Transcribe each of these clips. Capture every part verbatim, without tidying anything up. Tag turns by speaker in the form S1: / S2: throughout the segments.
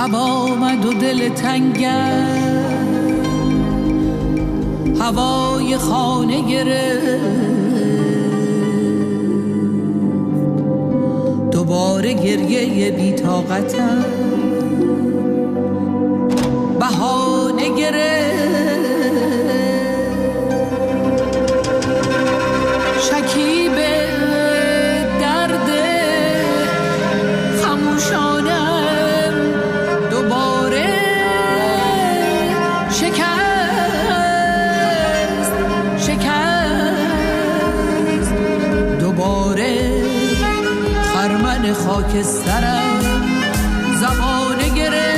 S1: شب آمد و دل تنگم هوای خانه گرفت، دوباره گریه بی‌طاقتم بهانه گرفت. شکیب درد خموشانم دوباره شکست شکست، دوباره خرمن خاکسترم زمانه گرفت.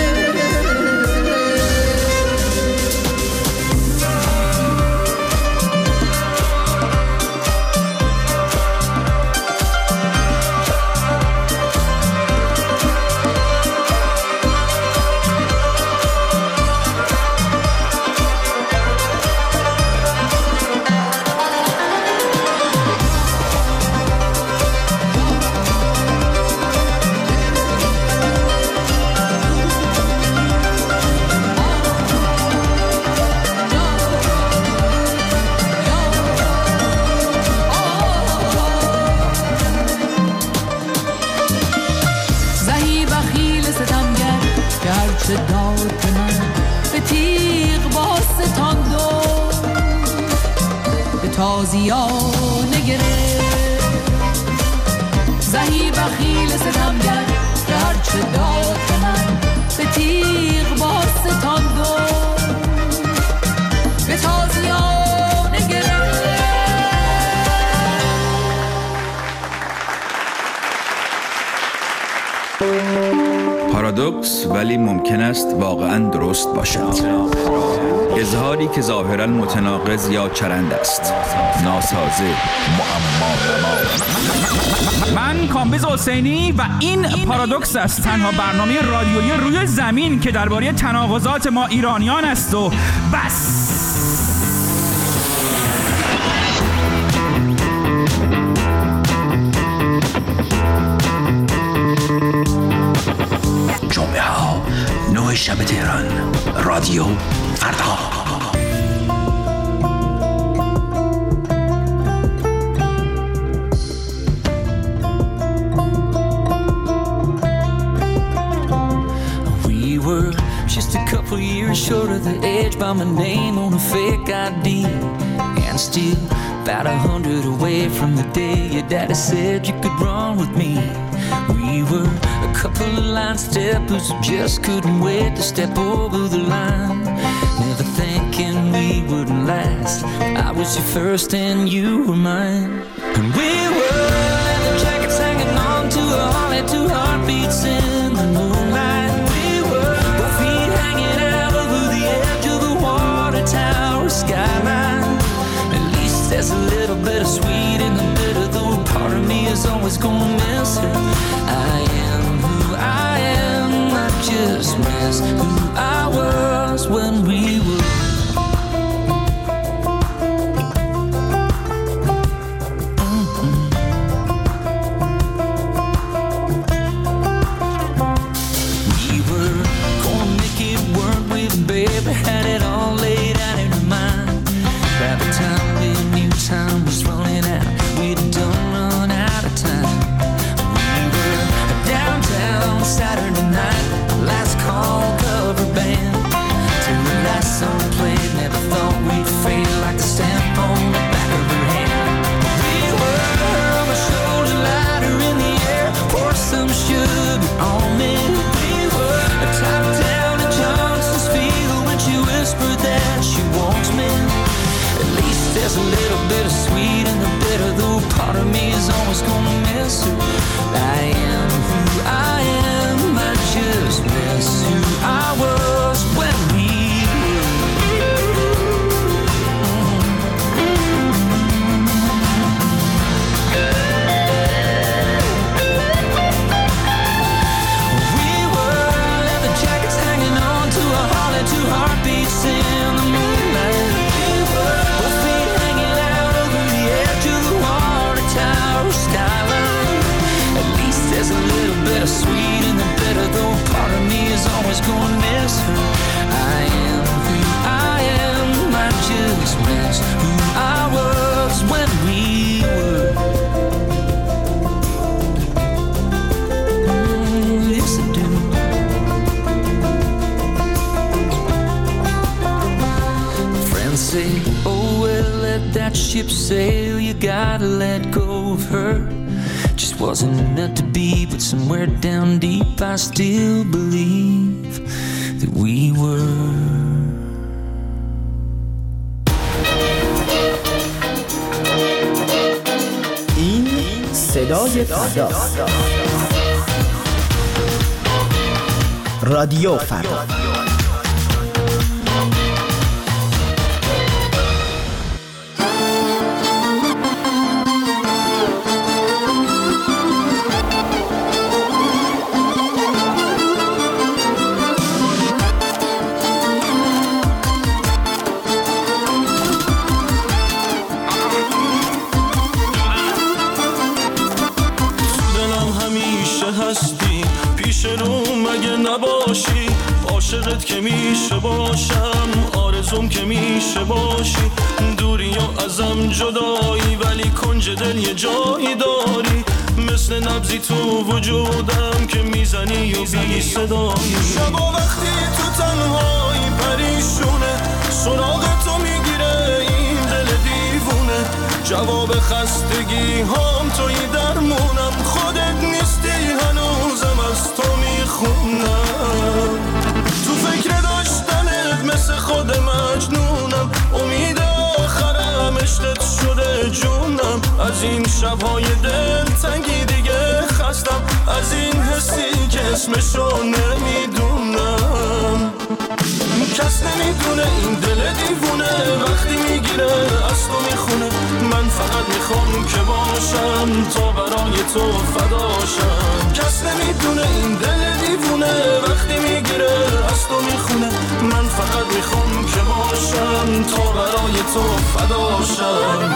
S1: تازیانه گرفت، زهی بخیل ستمگر که هرچه داد به من به تیغ با ستاند و به تازیانه گرفت.
S2: پارادوکس ولی ممکن است واقعاً درست باشد. اظهاری که ظاهراً متناقض یا چرند است، ناسازه، معما.
S3: من کامبیز حسینی و این پارادوکس است، تنها برنامه رادیویی روی زمین که درباره تناقضات ما ایرانیان است و بس.
S4: جمعه ها نه شب تهران، رادیو فردا. We were just a couple years short of the edge by my name on a fake I D, and still about a hundred away from the day your daddy said you could run with me. We were a couple of line steppers who just couldn't wait to step over the line, never thinking we wouldn't last. I was your first and you were mine, and we were leather jackets hanging on to a holly, two heartbeats in the moonlight. We were both feet hanging out over the edge of the water tower skyline. At least there's a little bit of sweet in the bitter, though part of me is always gonna miss her. I am who I am, I just miss who I was when we were. Sweet and the bitter, though part of me is always that ship sail, you gotta let go of her. Just wasn't meant to be, but somewhere down deep I still believe that we were.
S5: این صدای فرداست. رادیو فردا.
S6: عاشقت که میشه باشم، آرزوم که میشه باشی، دوری و ازم جدایی ولی کنج دل یه جایی داری، مثل نبضی تو وجودم که میزنی و بی صدایی. شبا وقتی تو تنهایی پریشونه، سراغ تو میگیره این دل دیوونه، جواب خستگی هام توی درمونم، خودت نیستی هنوزم از تو میخونم، تو فکر داشتنت مثل خود مجنونم، امید آخرم عشقت شده جونم، از این شبهای دل تنگی دیگه خستم، از این حسی که اسمشو نمیدونم، کس نمیدونه این دل دیوونه وقتی میگیره از تو میخونه، من فقط میخوام که باشم تا برای تو فداشم، کس نمیدونه این دل دیوونه وقتی میگیره از تو میخونه، من فقط میخوام که باشم تا برای تو فداشم.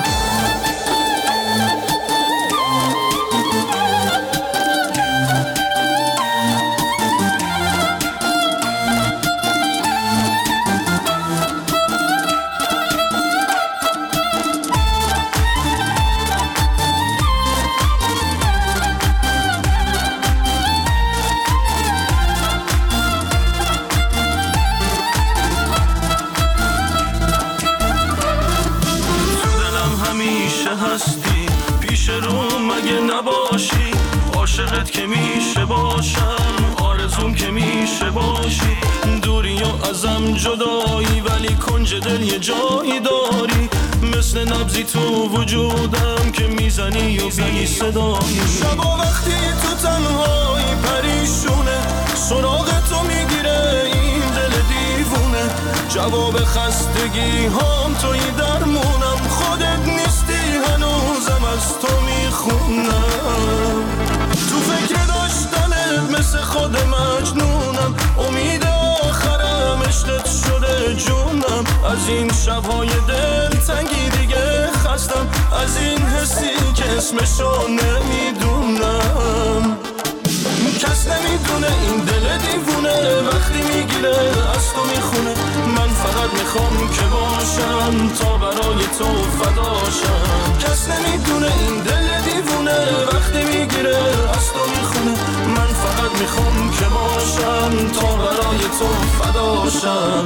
S6: عاشقت که میشه باشم، آرزوم که میشه باشی، دوری و ازم جدایی ولی کنج دل یه جایی داری، مثل نبضی تو وجودم که میزنی و بی صدایی. شبا وقتی تو تنهایی پریشونه، سراغ تو میگیره این دل دیوونه، جواب خستگی هام توی درمونم، خودت نیستی هنوزم از تو میخونم، تو فکر داشتنت مثل خود مجنونم، امید آخرم عشقت شده جونم، از این شبهای دل تنگی دیگه خستم، از این حسی که اسمشو نمیدونم، کس نمیدونه این دل دیوونه وقتی میگیره از تو میخونه، من فقط میخوام که باشم تا برای تو فداشم، کس نمیدونه این دل دیوونه وقتی میگیره از تو میخونه، من فقط میخوام که باشم تا برای تو فداشم.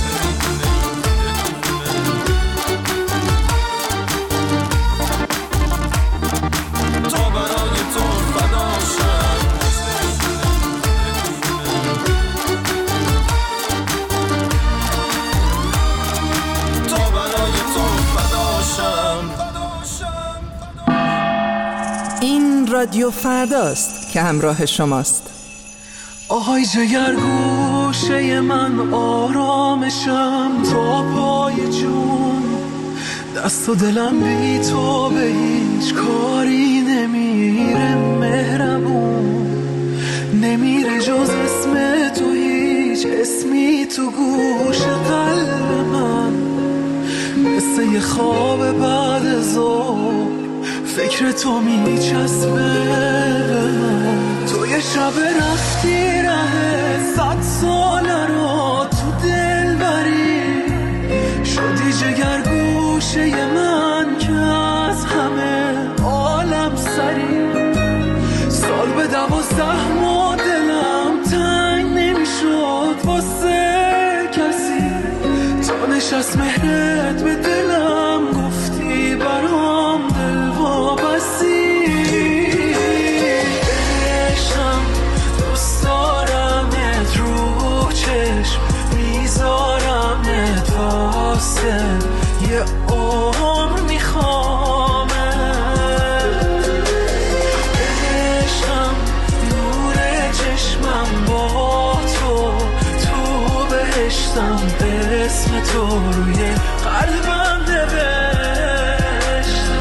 S5: رادیو فرداست که همراه شماست.
S7: آهای جگر گوشه من آرامشم تا پای جون، دست و دلم بی تو به هیچ کاری نمیره، مهربون نمیره جز اسم تو، هیچ اسمی تو گوش قلب من، مثل یه خواب بعد از ظهر فکر تو میچسبه به من، تو یه شب رفتی ره صد ساله رو تو دل بری، شدی جگر گوشه من که از همه عالم سری، سال به دوازده ماه دلم تنگ نمیشد واسه کسی، تا نشست مهرت به دلم گفتی بهشتم اسم تو روی قلبم نوشتم.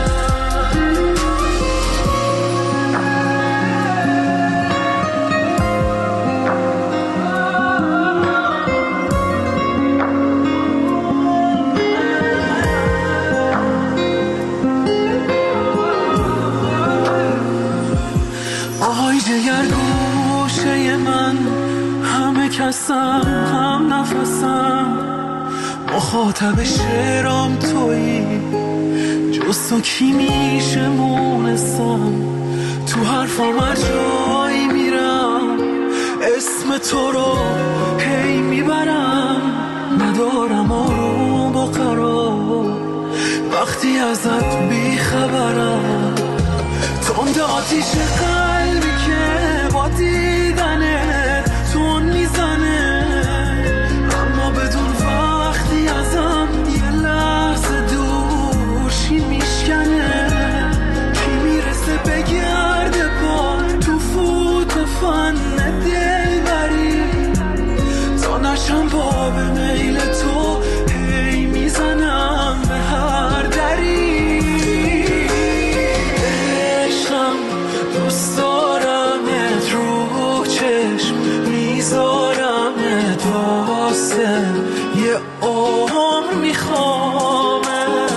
S7: آهای جگر گوشه من، همه کسم هم نفسم، مخاطب شعرام تویی، جز تو کی میشه مونسم. تو حرفام هر جایی میرم اسم تو رو هی میبرم، ندارم آروم و قرار وقتی ازت بیخبرم. تند آتیش قلبی که با دیدنه تون میزنه، اما بدون وقتی ازم یه لحظه دورشی میشکنه. کی میرسه بگرده پا تو فوت فن دل بری، تا نشم باب میل تو هی میزنم به هر دری. دوست دارمت رو چشم میذارمت واسه یه عمر میخوامت.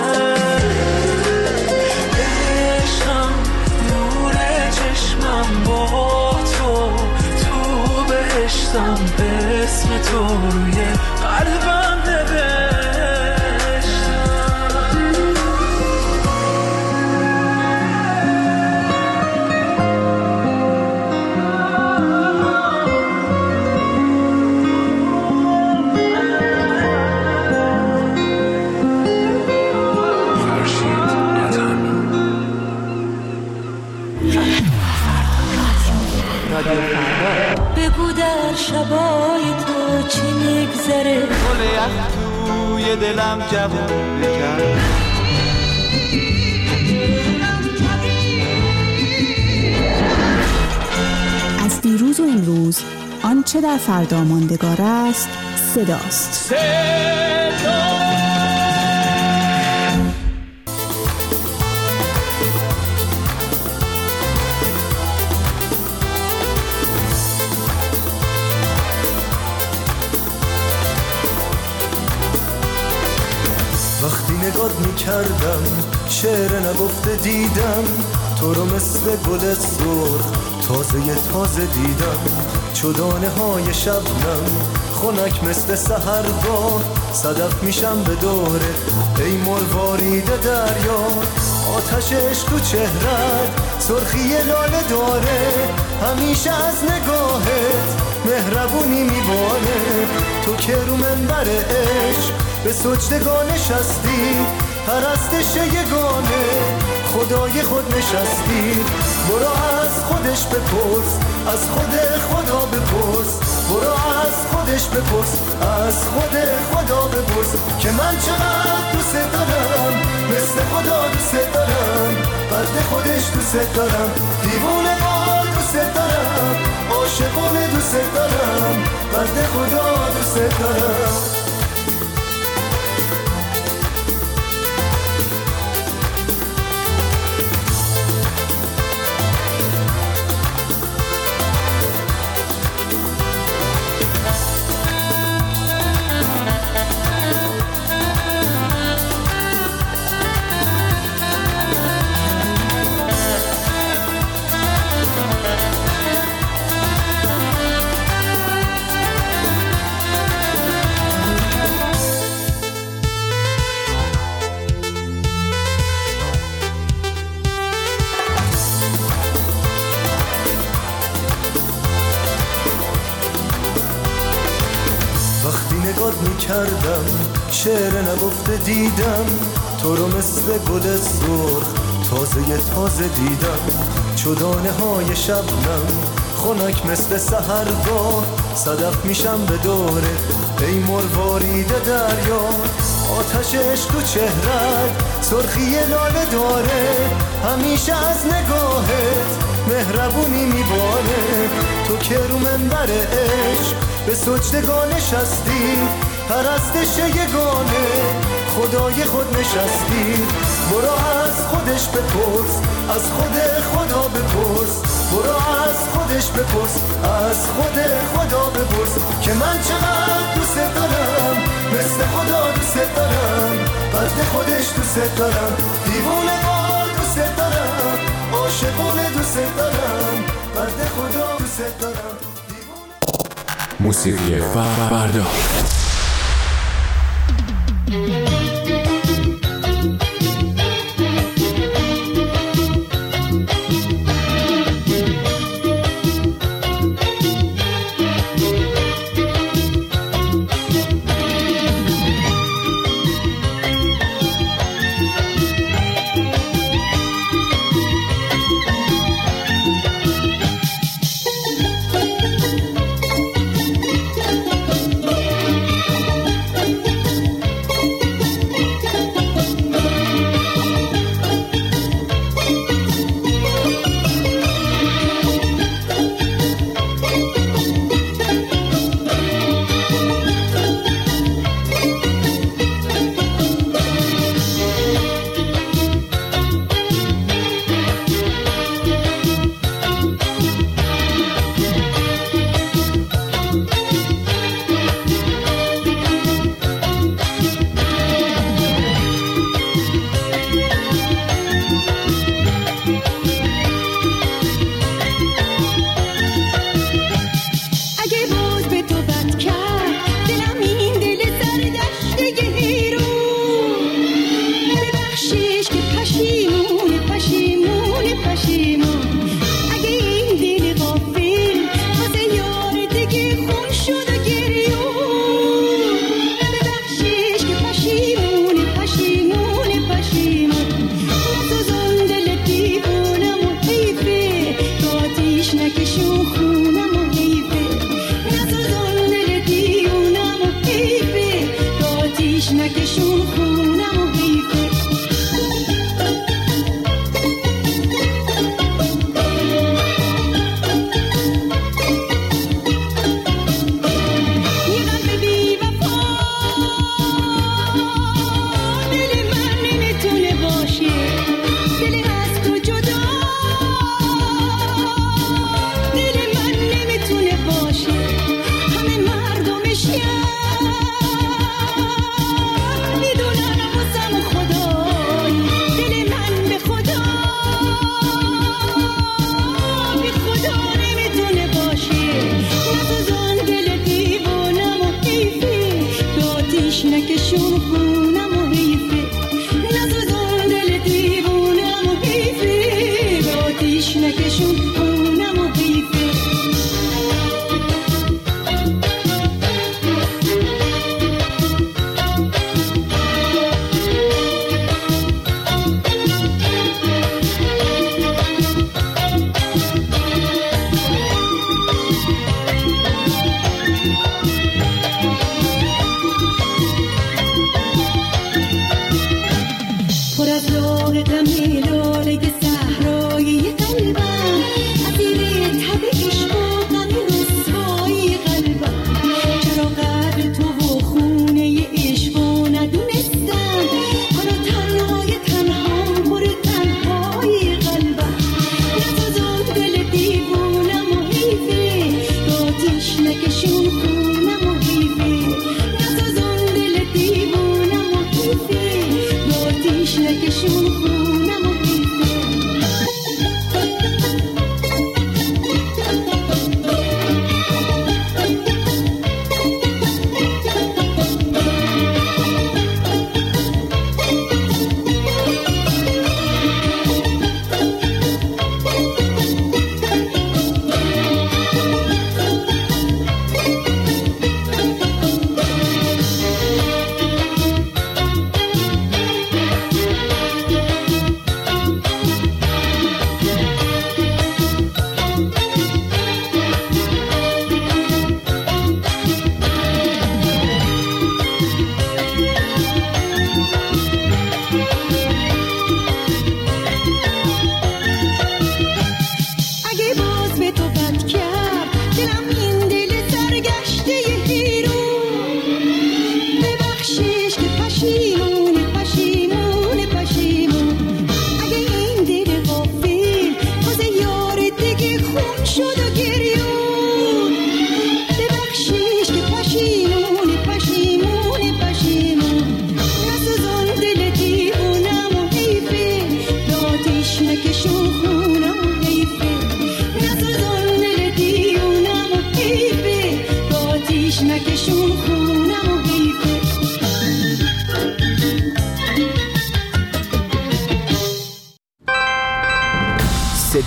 S7: عشقم نور چشمم با تو، تو بهشتم اسم تو روی قلبم نوشتم.
S1: بگو در شبای تو چی میگذره،
S8: گل یخ توی دلم جوون بکرد.
S9: از دیروز و امروز آنچه در فردا ماندگار است صداست. صدا
S10: وقتی نگات میکردم شعر نگفته دیدم، تو رو مثل گل سرخ تازه تازه دیدم. چو دانه های شبنم خنک مثل سحرگاه، صدف میشم به دوره ای مروارید دریا. آتش عشق تو چهرت سرخی لاله داره، همیشه از نگاهت مهربونی میباره. تو که رو منبر عشق به سجدگاه نشستی، پرستش یگانه خدای خود نشستی. برو از خودش بپرس، از خود خدا بپرس. برو از خودش بپرس، از خود خدا بپرس که من چقدر دوست دارم، مثل خدا دوست دارم. بنده خودش دوست دارم، دیوونه با دوست دارم، عاشقانه دوست دارم. بنده خدا دوست دارم. کردم شعر نگفته دیدم، تو رو مثل گل سرخ تازه تازه دیدم. چو دانه های شبنم خنک مثل سحرگاه، صدف میشم به دوره ای مروارید دریا. آتش عشق تو چهرت سرخی لاله داره، همیشه از نگاهت مهربونی میباره. تو که رو منبر عشق به سجدگاه نشستی، پرستش یگانه خدای خود نشستی. برو از خودش بپرس، از خود خدا بپرس. برو از خودش بپرس، از خود خدا بپرس که من چقدر دوست دارم، مثل خدا دوست دارم، بنده خودش دوست دارم، دیوونه وار دوست دارم، عاشقونه دوست دارم، بنده خدا دوست دارم.
S11: موسیقی فردا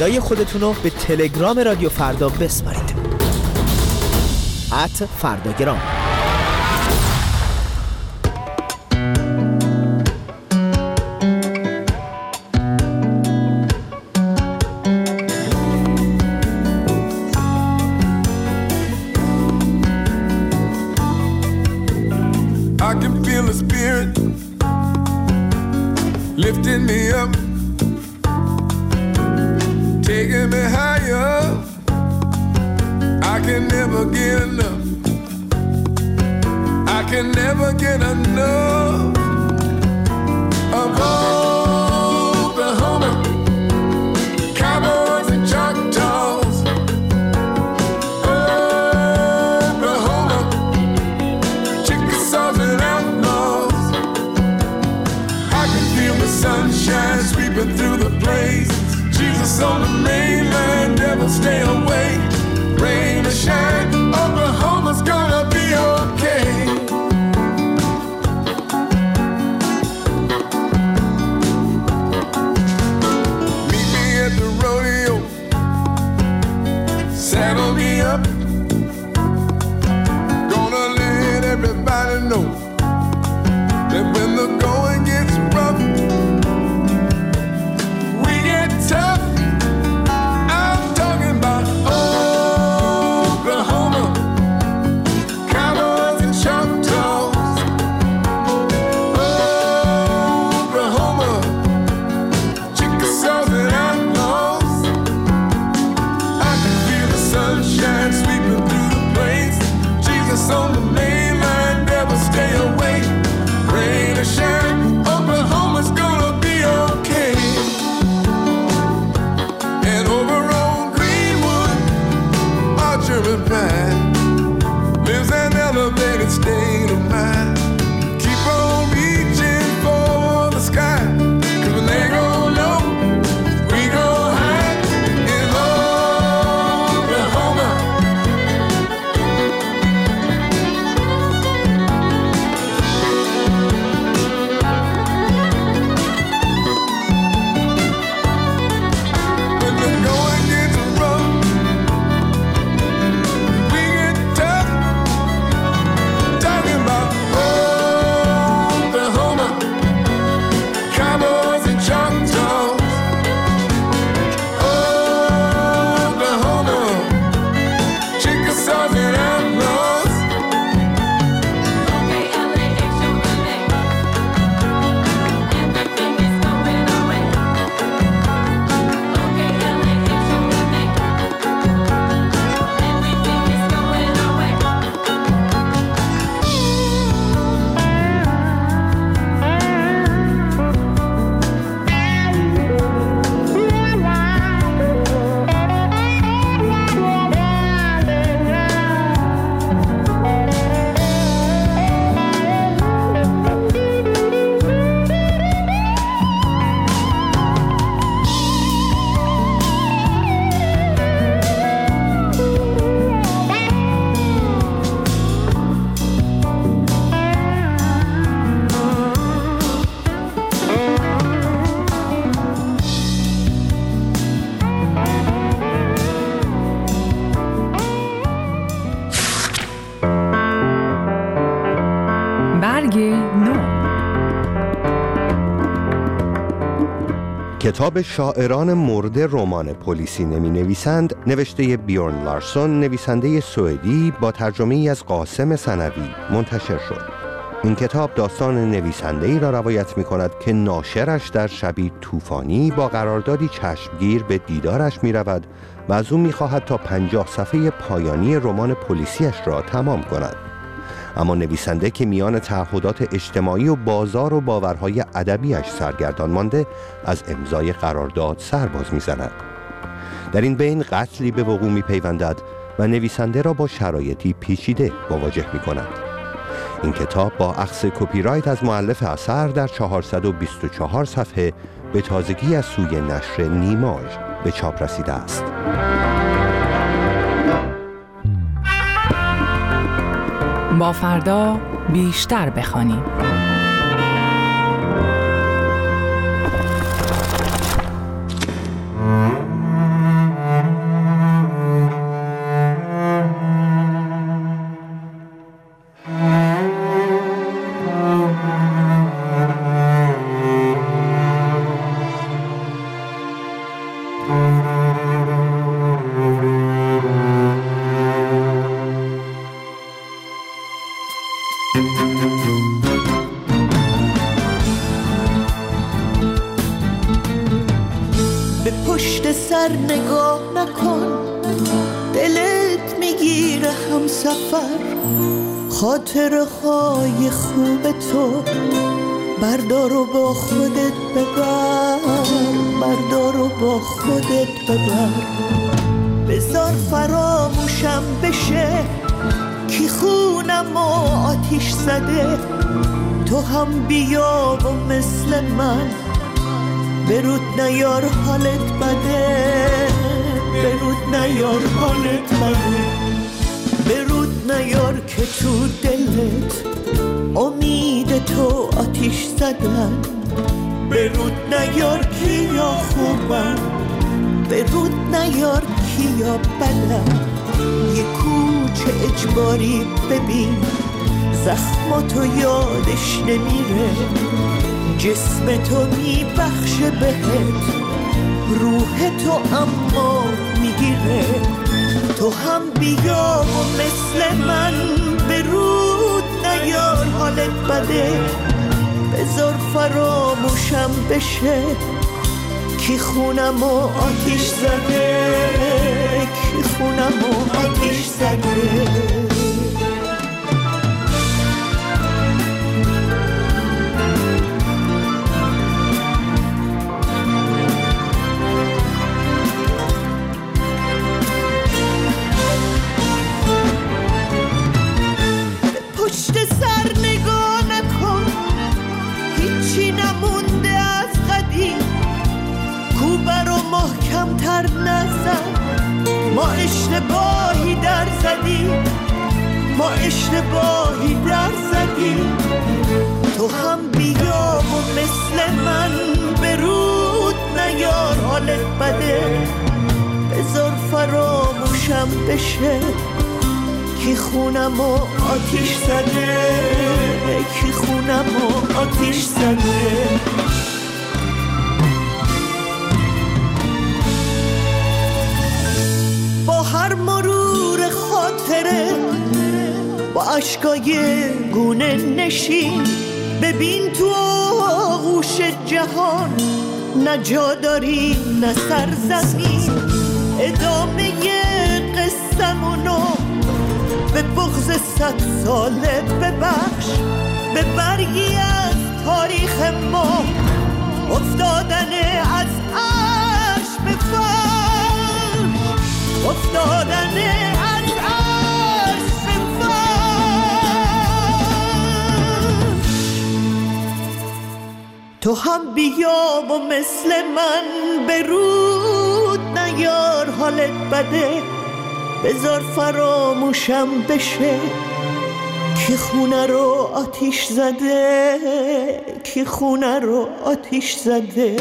S11: صدای خودتون رو به تلگرام رادیو فردا بسپارید. ات فرداگرام.
S12: I can feel the spirit lifting me up, taking me higher. I can never get enough. I can never get enough of Oklahoma, cowboys and Choctaws. Oklahoma, Chickasaws and outlaws. I can feel the sunshine sweeping through the place. Jesus on the mainland, never stay away. Rain or shine, Oklahoma's gonna be okay. Meet me at the rodeo, saddle me up. Gonna let everybody know that when the going gets rough, we get tough. I'm talking about Oklahoma, cowboys and Choctaws. Oklahoma, Chickasaws and outlaws. I can feel the sunshine sweeping through the place. Jesus on the mainland, never stay away. Rain or shine, Oklahoma's gonna be okay. And over on Greenwood, Archer and Pine, lives an elevated state of mind. Keep on reaching for the sky, 'cause when they go low, we go high in Oklahoma. When the going gets rough, we get tough. Talking about Oklahoma, cowboys and Choctaws. Oklahoma, Chickasaws and outlaws.
S13: برگ نو.
S14: کتاب شاعران مرده رمان پلیسی نمی نویسند نوشته بیورن لارسون، نویسنده سوئدی، با ترجمه ای از قاسم ثنوی منتشر شد. این کتاب داستان نویسنده ای را روایت می کند که ناشرش در شبی طوفانی با قراردادی چشمگیر به دیدارش می رود و از او می خواهد تا پنجاه صفحه پایانی رمان پلیسیش را تمام کند. اما نویسنده که میان تعهدات اجتماعی و بازار و باورهای ادبیش سرگردان مانده، از امضای قرارداد سر باز می‌زند. در این بین قتلی به وقوع می‌پیوندد و نویسنده را با شرایطی پیچیده مواجه می‌کند. این کتاب با اخذ کپی رایت از مؤلف اثر در چهارصد و بیست و چهار صفحه به تازگی از سوی نشر نیماژ به چاپ رسیده است.
S13: با فردا بیشتر بخوانیم.
S15: نگاه نکن، دلت میگیره هم سفر. خاطره های خوب تو بردار و با خودت ببر، بردار و با خودت ببر. بذار فراموشم بشه کی خونم و آتیش زده. تو هم بیا و مثل من برود نیار حالت بده، برود نیار حالت بده. برود نیار که تو دلت امید تو آتیش زدن. برود نیار کیا خوبن، برود نیار کیا بدن. یه کوچه اجباری ببین زخماتو یادش نمیره. جسم تو میبخشه بهت، روح تو اما میگیره. تو هم بیا و مثل من برود نیار حالت بده. بذار فراموشم بشه کی خونم و آتیش زده، کی خونم و آتیش زده. پشت سر نگاه نکن، هیچی نمونده از قدیم. کوبه رو محکم تر نزن، ما اشتباهی در زدیم، ما اشتباهی در زدیم. تو هم بیا و مثل من برود نیار حالت بده. بذار فراموشم بشه کی خونم و آتیش زده، کی خونم و آتیش زده. با هر مرور خاطره با اشکای گونه نشین. ببین تو آغوش جهان نه جا داری نه سرزمین. ادامه قصه‌مونو به بغض صد ساله ببخش. به برگی از تاریخ ما افتادن از عرش به فرش، افتادن از عرش به فرش. تو هم بیا و مثل من برود نیار حالت بده. بذار فراموشم بشه کی خونه رو آتیش زده، کی خونه رو آتیش زده.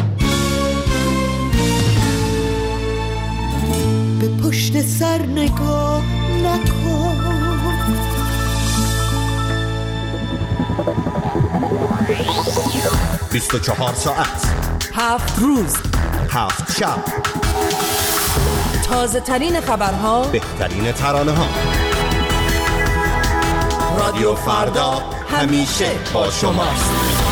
S15: به پشت سر نگاه نکن.
S16: بیست و چهار ساعت،
S5: هفت روز،
S16: هفت شب،
S5: تازه ترین خبرها،
S16: بهترین ترانه ها. رادیو فردا همیشه با شماست.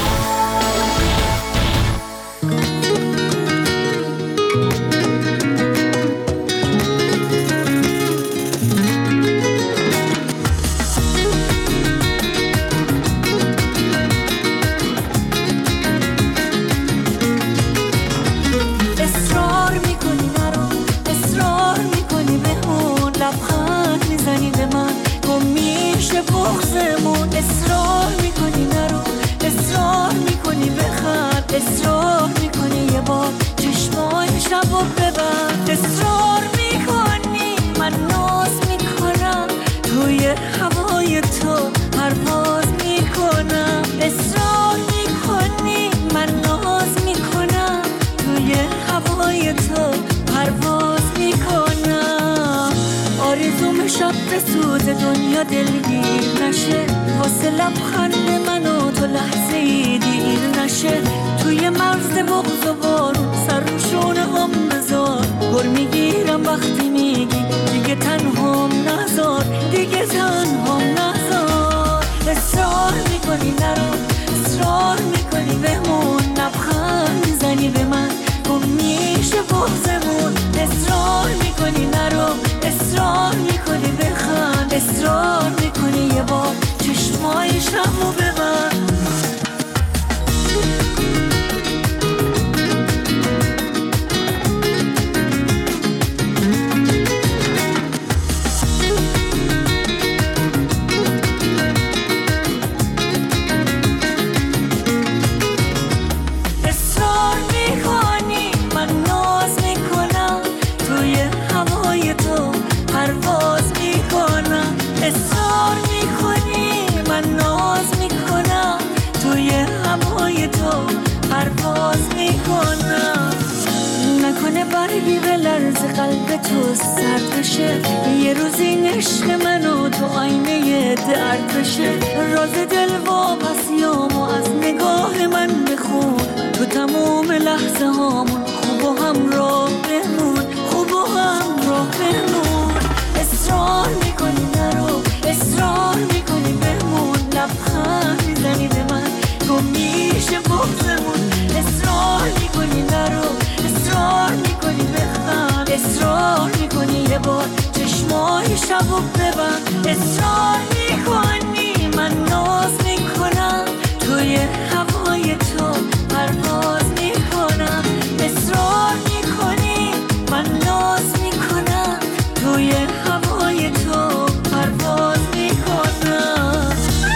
S1: اصرار میکنی یه بار چشمای شبو ببند. اصرار میکنی من ناز میکنم توی هوای تو پرواز میکنم. اصرار میکنی من ناز میکنم توی هوای تو پرواز میکنم. آرزوم شب رسود دنیا دلگیر نشه، واسه لبخند من و تو لحظه ای دیر نشه. توی مرز بغض و بارون سر رو شونه هم بذار. گل میگیرم وقتی میگی دیگه تنهام نذار، دیگه تنهام نذار. اصرار میکنی نرو، اصرار میکنی بمون، لبخند میزنی به من. گم میشه بغضمون، تو سرد بشه، یه روز این عشق منو تو آینه درد بشه. راز دل واپسیامو از نگاه من بخون، تو تموم لحظه هامون خوب و همراه بمون، خوب و همراه بمون. اصرار میکنی نرو، اصرار میکنی بمون، لبخند میزنی به من گم میشه بغضمون. اصرار میکنی نرو، اصرار میکنی بخند، اصرار میکنی یه بار چشمای شبو ببند. اصرار میکنی من ناز میکنم، توی هوای تو پرواز میکنم. اصرار میکنی من ناز میکنم، توی هوای تو پرواز میکنم.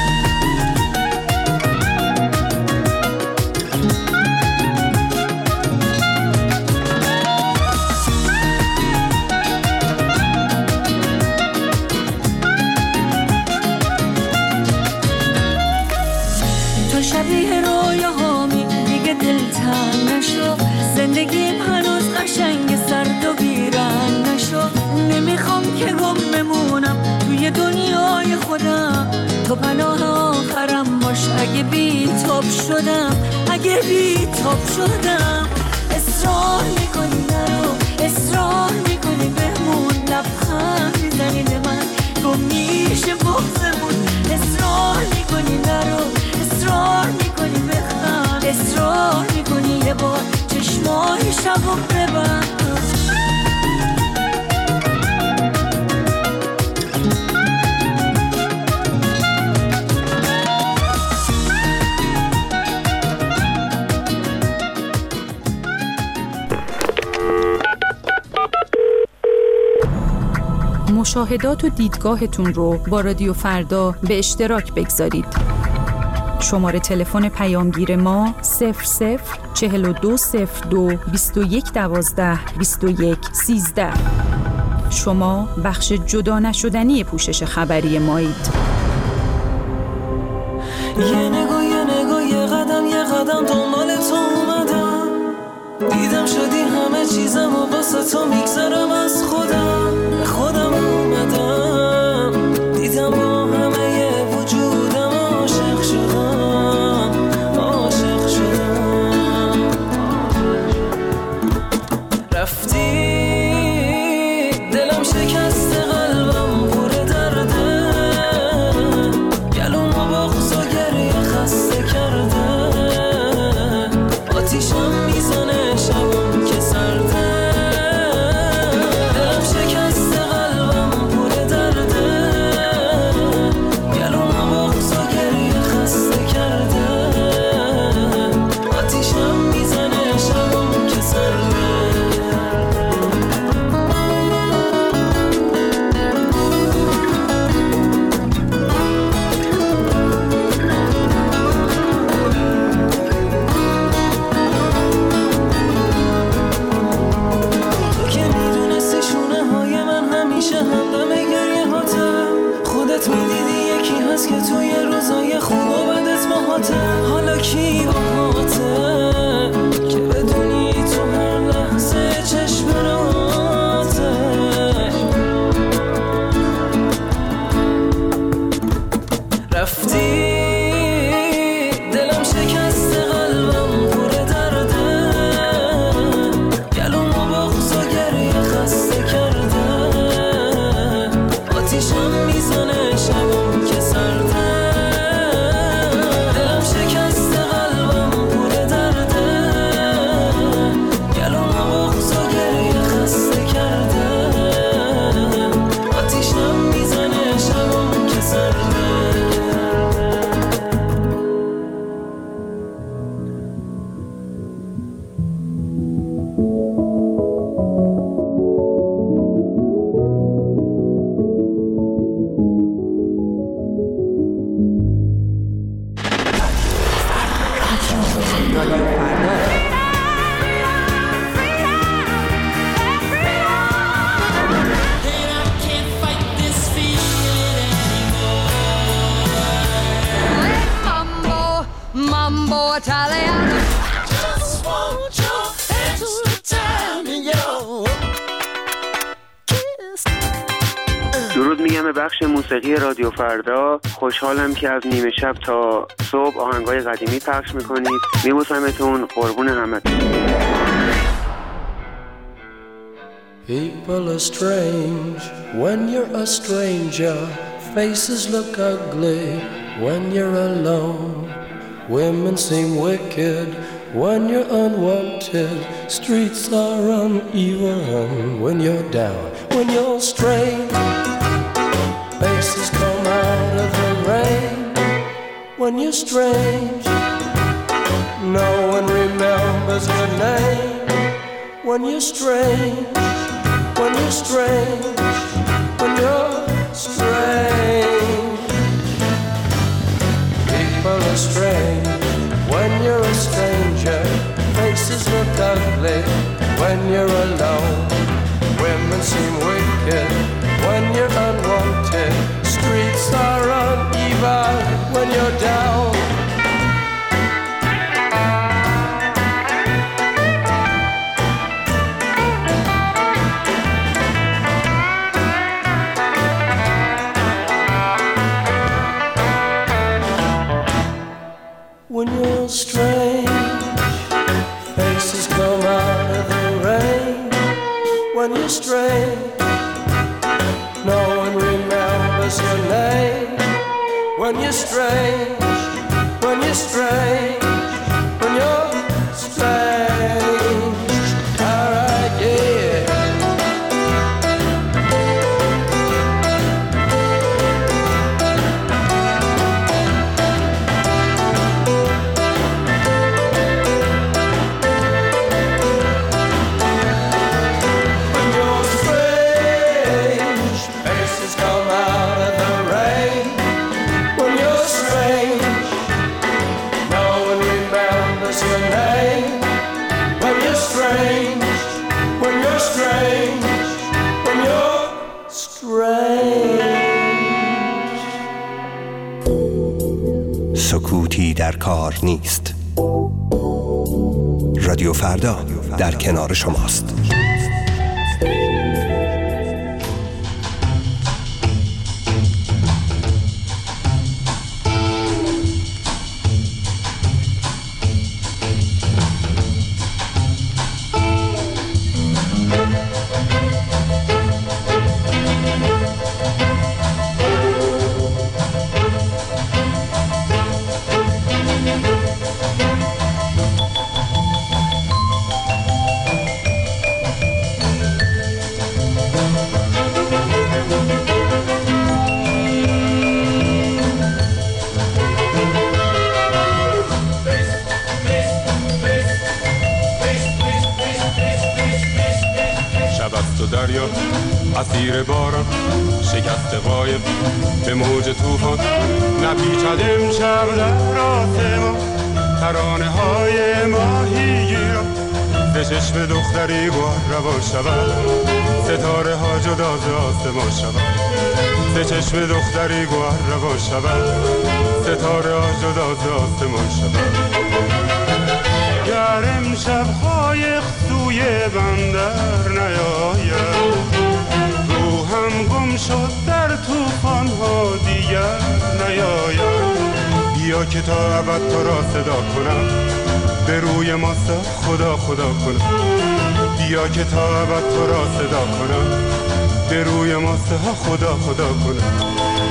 S1: تو شبیه رویاهامی دیگه دلتنگ نشو، زندگیم هنوز قشنگ سرد و بیرنگ نشو. نمیخوام که گم بمونم توی دنیای خودم، تو پناه آخرم باش اگه بی تاب شدم، اگه بی تاب شدم. اصرار میکنی نرو، اصرار میکنی بمون، لبخند میزنی به من گم میشه بغضمون. اصرار میکنی نرو، اصرار میکنی بخند، اصرار میکنی یه بار چشمای شبو ببند.
S13: مشاهدات و دیدگاهتون رو با رادیو فردا به اشتراک بگذارید. شماره تلفن پیامگیر ما صفر صفر چهل و دو صفر دو بیست و یک دوازده بیست و یک سیزده. شما بخش جدا نشدنی پوشش خبری مایید.
S17: یه نگاه یه نگاه یه قدم یه قدم دنبال تو اومدم، دیدم شدی همه چیزم و واسه تو میگذرم از خودم. خودم اومدم دیدم با همه یه وجودم عاشق شدم، عاشق شدم. رفتی دلم شکست قلبم پر درده، گلوم و بغض و گریه خسته کرده. آتیشم میزنه شبم که سرده، دلم شکست قلبم پر درده، گلوم و بغض و گریه خسته کرده. آتیشم میزنه شبم که سرده. میدیدی یکی هست که توی روزای خوب و بدت باهاته، حالا کی باهاته که بدونی تو هر لحظه چشم راته. رفتی دلم شکست قلبم پر درده، گلوم و بغض و گریه خسته کرده. آتیشم میزنه شبم که سرده، دلم شکست قلبم پر درده، گلوم و بغض و گریه خسته کرده. آتیشم میزنه شبم که سرده.
S18: Mambo Italiano.
S19: Just want your extra time, yo. درود میگم به بخش موسیقی رادیو فردا. خوشحالم که از نیمه شب تا صبح آهنگای قدیمی پخش میکنید. میبوسمتون، قربون همتون.
S20: People are strange when you're a stranger. Faces look ugly when you're alone. Women seem wicked when you're unwanted. Streets are uneven when you're down. When you're strange, faces come out of the rain. When you're strange, no one remembers your name. When you're strange, when you're strange, when you're strange. People are strange when you're a stranger. Faces look ugly when you're alone. Women seem wicked when you're unwanted. Streets are uneven when you're down. When you're strange, faces come out of the rain. When you're strange, no one remembers your name. When you're strange, when you're strange, when you're strange. Alright, yeah.
S14: سکوتی در کار نیست. رادیو فردا در کنار شماست.
S21: اسیر باران شکست قایب به موج طوفان نپیچد امشب در آسمان ترانه های ماهیگیران به چشم دختری بار روان شود ستاره ها جدا ز آسمان شود به چشم دختری گوهر روان شود ستاره ها جدا ز آسمان شود گر امشب قایق سوی بندر نیاید روحم گم شد در طوفان ها دیگر نیاید بیا که تا ابد تو را صدا کنم به روی ماستا خدا خدا کنم بیا که تا ابد تو را صدا کنم به روی ماستا خدا خدا کنم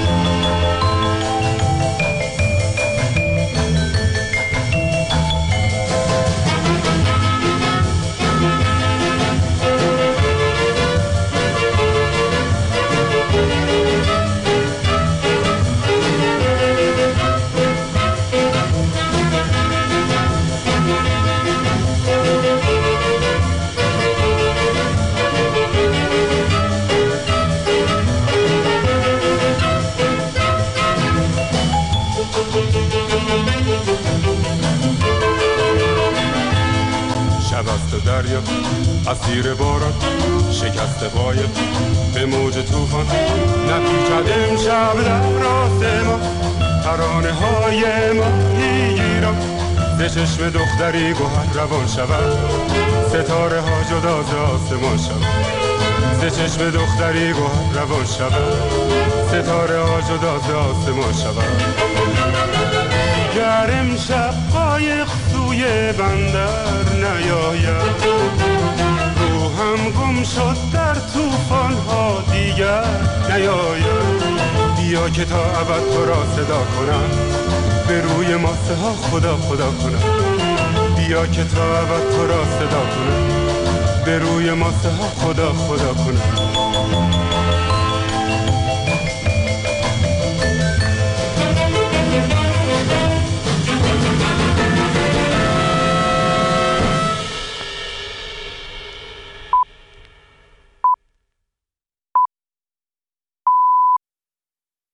S21: دریا اسیر باران شکست قایب به موج طوفان نپیچد امشب در آسمان ترانه های ماهیگیران به چشم دختری گوهر روان شود ستاره ها جدا ز آسمان شود ز چشم دختری گوهر روان شود، ستاره ها جدا ز آسمان شود. گر امشب قایق سوی بندر نیاید، روحم گم شد در طوفان ها دیگر نیاید. بیا که تا ابد تو را صدا کنم، به روی ماسه ها خدا خدا کنم. بیا که تا ابد تو را صدا کنم، به روی ماسه ها خدا خدا کنم.